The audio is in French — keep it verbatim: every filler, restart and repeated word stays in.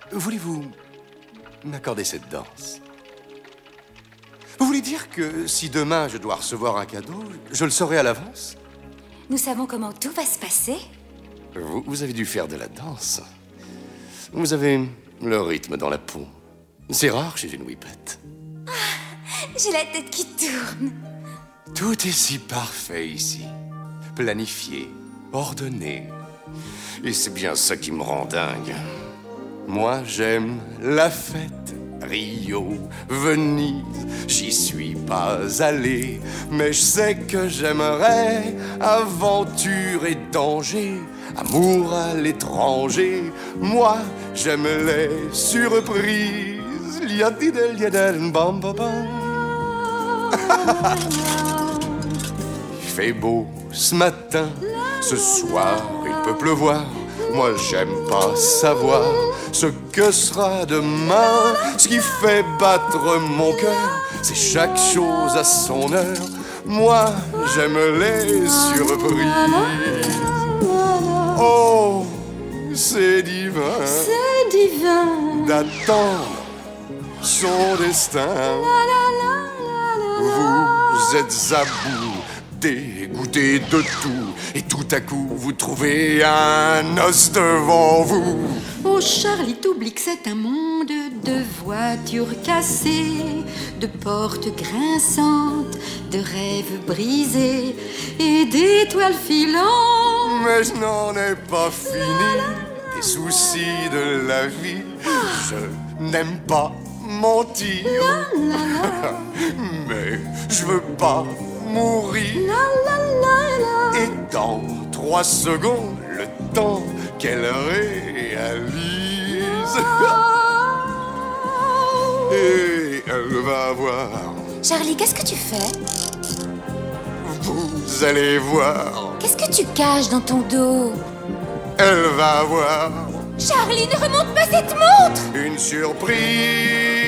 voulez-vous m'accorder cette danse? Vous voulez dire que si demain je dois recevoir un cadeau, je le saurai à l'avance? Nous savons comment tout va se passer. Vous, vous avez dû faire de la danse. Vous avez le rythme dans la peau. C'est rare chez une whippette. Ah, j'ai la tête qui tourne. Tout est si parfait ici. Planifié, ordonné. Et c'est bien ça qui me rend dingue. Moi, j'aime la fête. Rio, Venise, j'y suis pas allé, mais je sais que j'aimerais aventure et danger, amour à l'étranger. Moi, j'aime les surprises. Liadidel, liadel, bam, bam, bam. Il fait beau ce matin, ce soir il peut pleuvoir. Moi j'aime pas savoir ce que sera demain. Ce qui fait battre mon cœur, c'est chaque chose à son heure. Moi j'aime les surprises. Oh, c'est divin, c'est divin d'attendre son destin. Vous êtes à bout, dégoûté de tout, et tout à coup vous trouvez un os devant vous. Oh Charlie, t'oublies que c'est un monde de voitures cassées, de portes grinçantes, de rêves brisés et d'étoiles filantes. Mais je n'en ai pas fini des soucis de la vie. Je n'aime pas mentir, mais je veux pas mourir. Et dans trois secondes, le temps qu'elle réalise, et elle va voir. Charlie, qu'est-ce que tu fais? Vous allez voir. Qu'est-ce que tu caches dans ton dos? Elle va voir. Charlie, ne remonte pas cette montre! Une surprise.